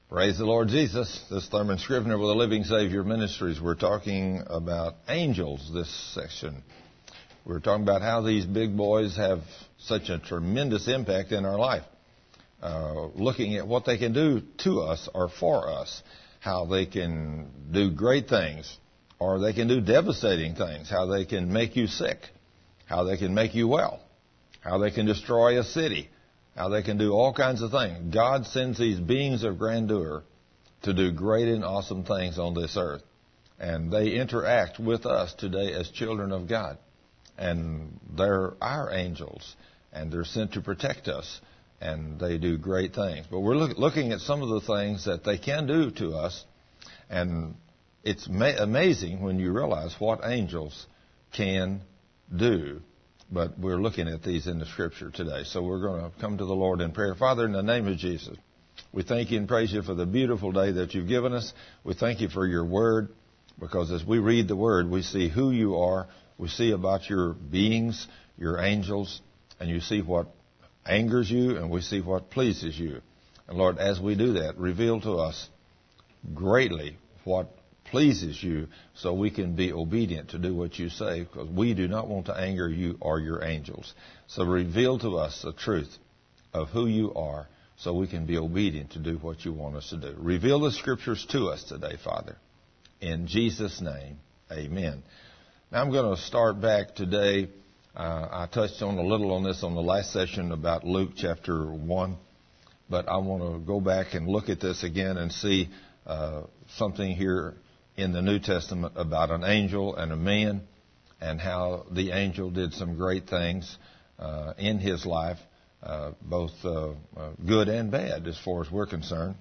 Praise the Lord Jesus. This is Thurman Scrivener with the Living Savior Ministries. We're talking about angels this section. We're talking about how these big boys have such a tremendous impact in our life. Looking at what they can do to us or for us. How they can do great things or they can do devastating things. How they can make you sick. How they can make you well. How they can destroy a city. How they can do all kinds of things. God sends these beings of grandeur to do great and awesome things on this earth. And they interact with us today as children of God. And they're our angels. And they're sent to protect us. And they do great things. But we're looking at some of the things that they can do to us. And it's amazing when you realize what angels can do. But we're looking at these in the Scripture today. So we're going to come to the Lord in prayer. Father, in the name of Jesus, we thank you and praise you for the beautiful day that you've given us. We thank you for your word, because as we read the word, we see who you are. We see about your beings, your angels, and you see what angers you, and we see what pleases you. And Lord, as we do that, reveal to us greatly what pleases you, so we can be obedient to do what you say, because we do not want to anger you or your angels. So reveal to us the truth of who you are, so we can be obedient to do what you want us to do. Reveal the Scriptures to us today, Father. In Jesus' name, amen. Now I'm going to start back today. I touched on a little on this on the last session about Luke chapter 1, but I want to go back and look at this again and see something here in the New Testament about an angel and a man, and how the angel did some great things in his life, both good and bad as far as we're concerned.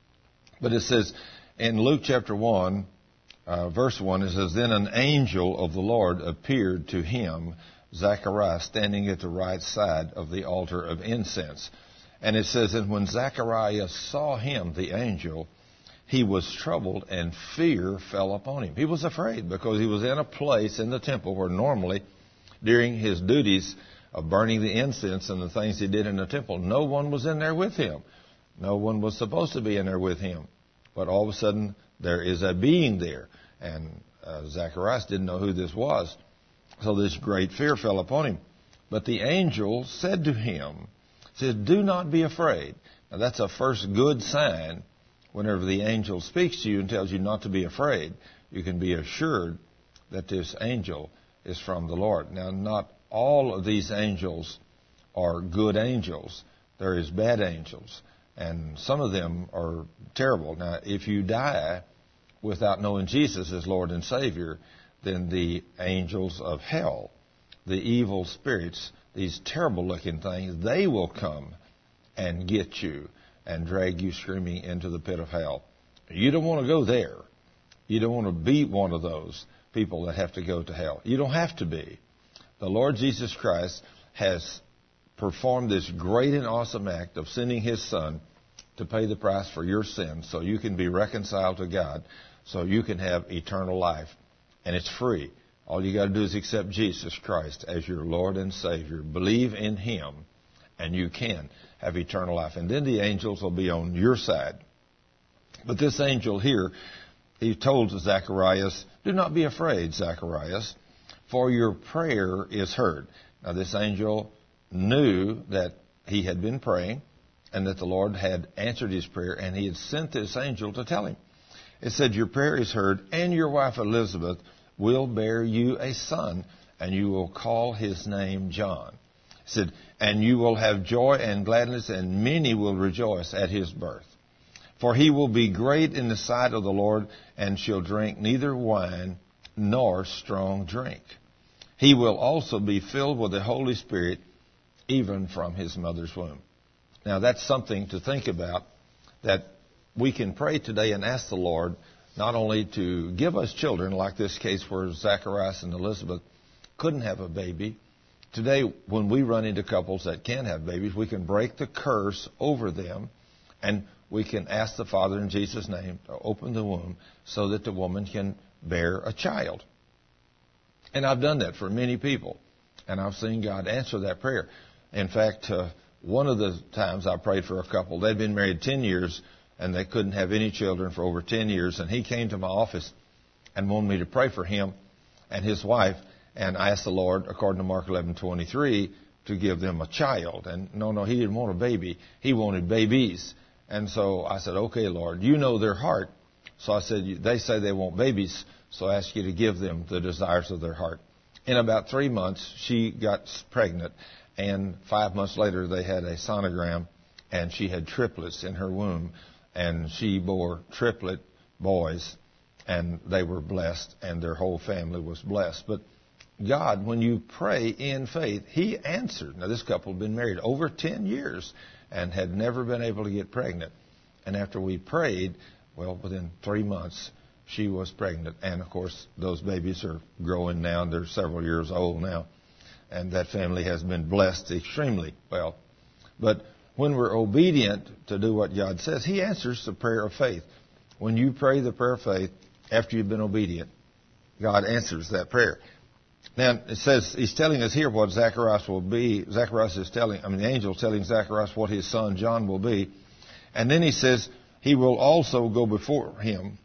But it says in Luke chapter 1, verse 1, it says, "Then an angel of the Lord appeared to him, Zacharias, standing at the right side of the altar of incense." And it says, "And when Zacharias saw him, the angel, he was troubled, and fear fell upon him." He was afraid, because he was in a place in the temple where normally, during his duties of burning the incense and the things he did in the temple, no one was in there with him. No one was supposed to be in there with him. But all of a sudden, there is a being there. And Zacharias didn't know who this was. So this great fear fell upon him. But the angel said to him, said, "Do not be afraid." Now that's a first good sign. Whenever the angel speaks to you and tells you not to be afraid, you can be assured that this angel is from the Lord. Now, not all of these angels are good angels. There is bad angels, and some of them are terrible. Now, if you die without knowing Jesus as Lord and Savior, then the angels of hell, the evil spirits, these terrible-looking things, they will come and get you and drag you screaming into the pit of hell. You don't want to go there. You don't want to be one of those people that have to go to hell. You don't have to be. The Lord Jesus Christ has performed this great and awesome act of sending His Son to pay the price for your sins, so you can be reconciled to God, so you can have eternal life. And it's free. All you got to do is accept Jesus Christ as your Lord and Savior. Believe in Him, and you can have eternal life. And then the angels will be on your side. But this angel here, he told Zacharias, "Do not be afraid, Zacharias, for your prayer is heard." Now this angel knew that he had been praying and that the Lord had answered his prayer, and he had sent this angel to tell him. It said, "Your prayer is heard, and your wife Elizabeth will bear you a son, and you will call his name John." It said, "And you will have joy and gladness, and many will rejoice at his birth. For he will be great in the sight of the Lord, and shall drink neither wine nor strong drink. He will also be filled with the Holy Spirit, even from his mother's womb." Now that's something to think about, that we can pray today and ask the Lord not only to give us children, like this case where Zacharias and Elizabeth couldn't have a baby. Today, when we run into couples that can have babies, we can break the curse over them, and we can ask the Father in Jesus' name to open the womb so that the woman can bear a child. And I've done that for many people, and I've seen God answer that prayer. In fact, one of the times I prayed for a couple, they'd been married 10 years, and they couldn't have any children for over 10 years. And he came to my office and wanted me to pray for him and his wife. And I asked the Lord, according to Mark 11:23, to give them a child. And no, he didn't want a baby. He wanted babies. And so I said, okay, Lord, you know their heart. So I said, they say they want babies, so I ask you to give them the desires of their heart. In about 3 months, she got pregnant. And 5 months later, they had a sonogram, and she had triplets in her womb. And she bore triplet boys, and they were blessed, and their whole family was blessed. But God, when you pray in faith, He answered. Now, this couple had been married over 10 years and had never been able to get pregnant. And after we prayed, well, within 3 months, she was pregnant. And, of course, those babies are growing now. They're several years old now. And that family has been blessed extremely well. But when we're obedient to do what God says, He answers the prayer of faith. When you pray the prayer of faith after you've been obedient, God answers that prayer. Now, it says, He's telling us here what Zacharias will be. The angel's telling Zacharias what his son John will be. And then He says, He will also go before him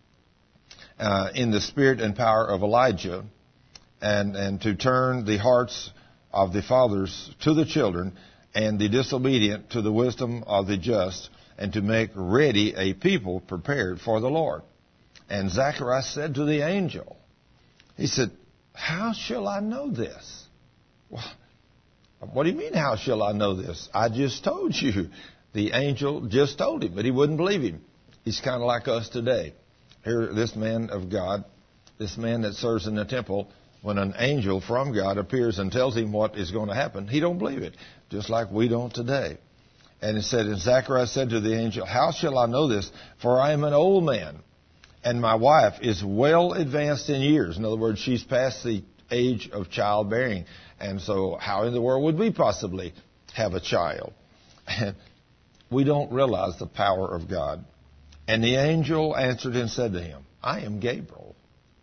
in the spirit and power of Elijah, and to turn the hearts of the fathers to the children, and the disobedient to the wisdom of the just, and to make ready a people prepared for the Lord. And Zacharias said to the angel, he said, how shall I know this? Well, what do you mean, how shall I know this? I just told you. The angel just told him, but he wouldn't believe him. He's kind of like us today. Here, this man of God, this man that serves in the temple, when an angel from God appears and tells him what is going to happen, he don't believe it, just like we don't today. And it said, and Zacharias said to the angel, how shall I know this? For I am an old man, and my wife is well advanced in years. In other words, she's past the age of childbearing. And so how in the world would we possibly have a child? And we don't realize the power of God. And the angel answered and said to him, I am Gabriel.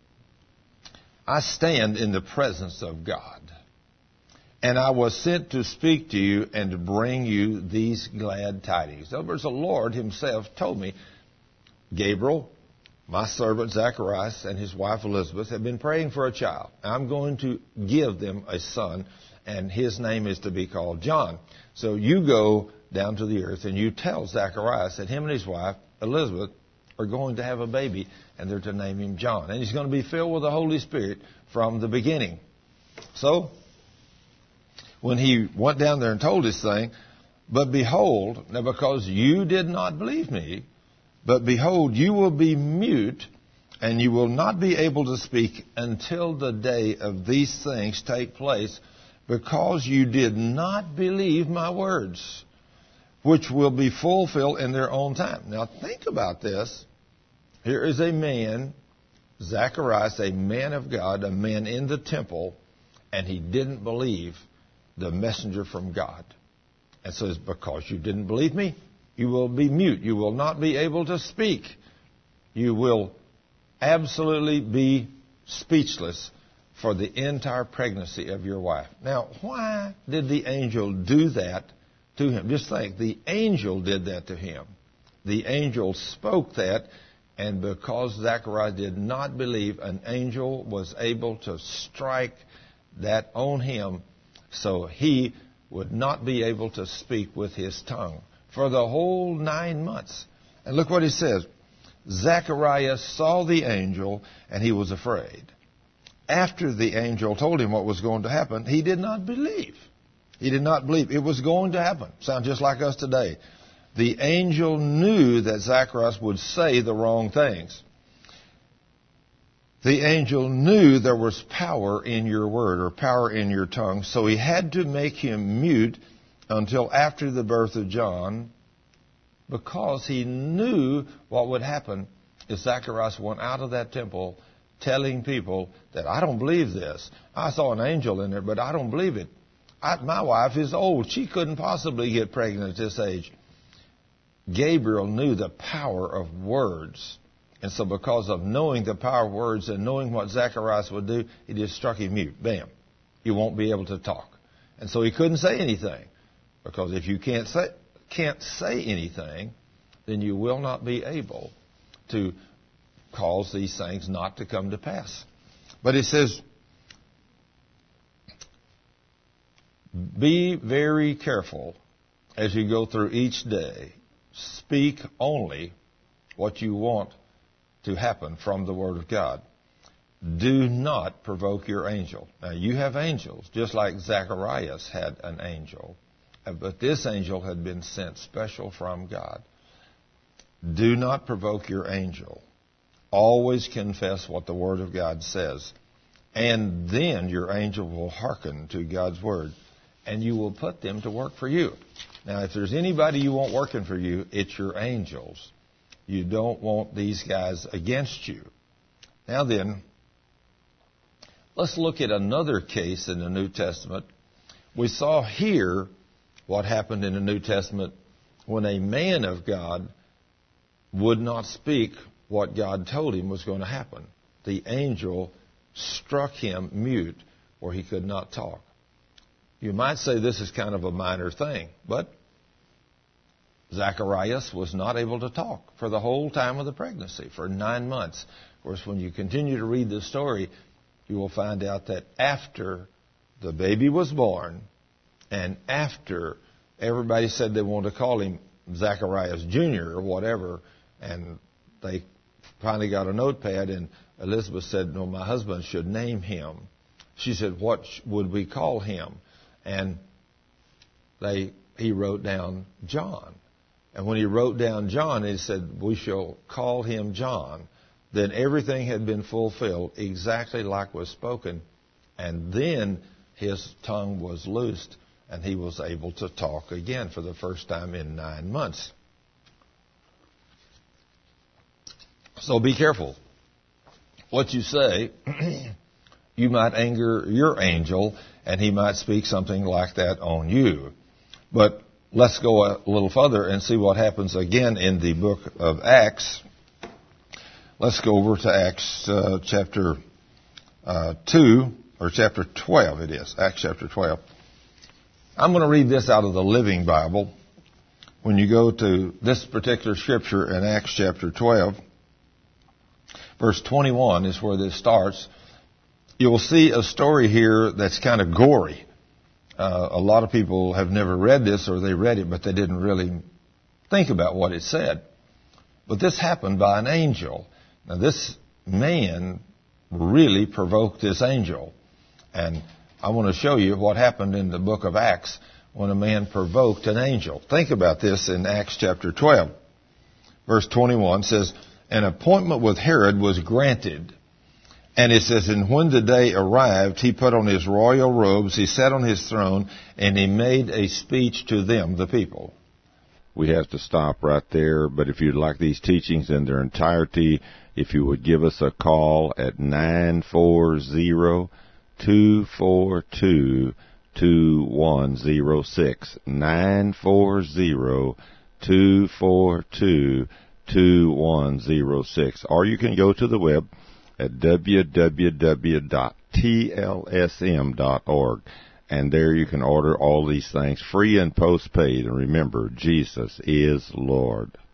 I stand in the presence of God. And I was sent to speak to you and to bring you these glad tidings. In other words, the Lord Himself told me, Gabriel, my servant Zacharias and his wife Elizabeth have been praying for a child. I'm going to give them a son, and his name is to be called John. So you go down to the earth and you tell Zacharias that him and his wife Elizabeth are going to have a baby, and they're to name him John. And he's going to be filled with the Holy Spirit from the beginning. So when he went down there and told this thing, but behold, now because you did not believe me, but behold, you will be mute, and you will not be able to speak until the day of these things take place, because you did not believe my words, which will be fulfilled in their own time. Now think about this. Here is a man, Zacharias, a man of God, a man in the temple, and he didn't believe the messenger from God. And so it's because you didn't believe me, you will be mute. You will not be able to speak. You will absolutely be speechless for the entire pregnancy of your wife. Now, why did the angel do that to him? Just think, the angel did that to him. The angel spoke that, and because Zacharias did not believe, an angel was able to strike that on him, so he would not be able to speak with his tongue for the whole 9 months. And look what he says. Zacharias saw the angel, and he was afraid. After the angel told him what was going to happen, he did not believe. He did not believe it was going to happen. Sounds just like us today. The angel knew that Zacharias would say the wrong things. The angel knew there was power in your word, or power in your tongue, so he had to make him mute until after the birth of John, because he knew what would happen if Zacharias went out of that temple telling people that I don't believe this. I saw an angel in there, but I don't believe it. My wife is old. She couldn't possibly get pregnant at this age. Gabriel knew the power of words. And so because of knowing the power of words and knowing what Zacharias would do, he just struck him mute. Bam. You won't be able to talk. And so he couldn't say anything. Because if you can't say anything, then you will not be able to cause these things not to come to pass. But it says, be very careful as you go through each day. Speak only what you want to happen from the Word of God. Do not provoke your angel. Now, you have angels, just like Zacharias had an angel. But this angel had been sent special from God. Do not provoke your angel. Always confess what the Word of God says. And then your angel will hearken to God's Word. And you will put them to work for you. Now, if there's anybody you want working for you, it's your angels. You don't want these guys against you. Now then, let's look at another case in the New Testament. We saw here what happened in the New Testament when a man of God would not speak what God told him was going to happen. The angel struck him mute where he could not talk. You might say this is kind of a minor thing, but Zacharias was not able to talk for the whole time of the pregnancy, for 9 months. Of course, when you continue to read the story, you will find out that after the baby was born and after everybody said they wanted to call him Zacharias Jr. or whatever, and they finally got a notepad and Elizabeth said, no, my husband should name him. She said, what would we call him? And he wrote down John. And when he wrote down John, he said, we shall call him John. Then everything had been fulfilled exactly like was spoken. And then his tongue was loosed and he was able to talk again for the first time in 9 months. So be careful what you say. You might anger your angel, and he might speak something like that on you. But let's go a little further and see what happens again in the book of Acts. Let's go over to Acts chapter 2, or chapter 12 it is, Acts chapter 12. I'm going to read this out of the Living Bible. When you go to this particular scripture in Acts chapter 12, verse 21 is where this starts. You'll see a story here that's kind of gory. A lot of people have never read this, or they read it, but they didn't really think about what it said. But this happened by an angel. Now, this man really provoked this angel. And I want to show you what happened in the book of Acts when a man provoked an angel. Think about this in Acts chapter 12. Verse 21 says, an appointment with Herod was granted. And it says, and when the day arrived, he put on his royal robes, he sat on his throne, and he made a speech to them, the people. We have to stop right there, but if you'd like these teachings in their entirety, if you would give us a call at 940-242-2106, 940-242-2106, or you can go to the web at www.tlsm.org, and there you can order all these things free and postpaid. And remember, Jesus is Lord.